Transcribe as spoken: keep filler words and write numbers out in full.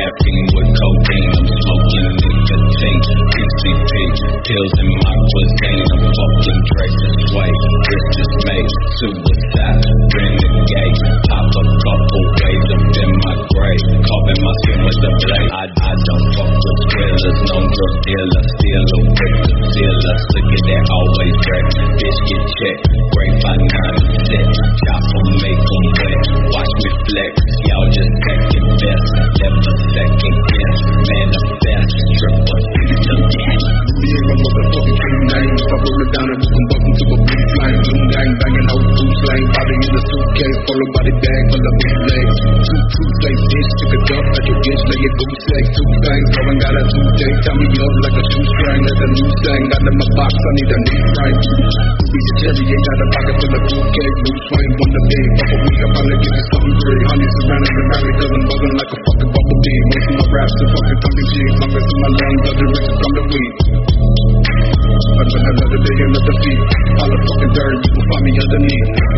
caffeine with codeine. I'm smoking nicotine, P C P, pills in my cuisine. I'm fucking Drake and Sway, this is made suicide, renegade. Pop a couple ways up in my grave, carving my skin with a blade. I, I don't fuck with thrillers, no drug dealer, stealer with the sealer. Look at that, always wreck, bitch get checked, break by nine and six. Chop 'em, make 'em wet, watch me flex. Y'all just second best, never second guess. Manifest, triple to death. Me and my motherfucking king name. If I roll it down and we can buck into a blue flame. Blue gang banging out food slang. Body in a suitcase, follow body bag full of big legs. Two two-face bitch, took a dump like a bitch, lay a goose egg. Two things, so I got a two-day. Tie me up like a shoestring, that's a new thing. Got in my box, I need a new frame. Be the cherry, ain't got a pocket full of fruitcake. Blue swing, one the big, fuck a week, I finally get you something great. Honey surrounded the rabbit, cause I'm buzzing like a fucking bumblebee. Most of my raps are fucking tongue in cheek. Lungs in my lungs, are the riches from the weed. Another day, another feet. All the fucking dirt, you can find me underneath.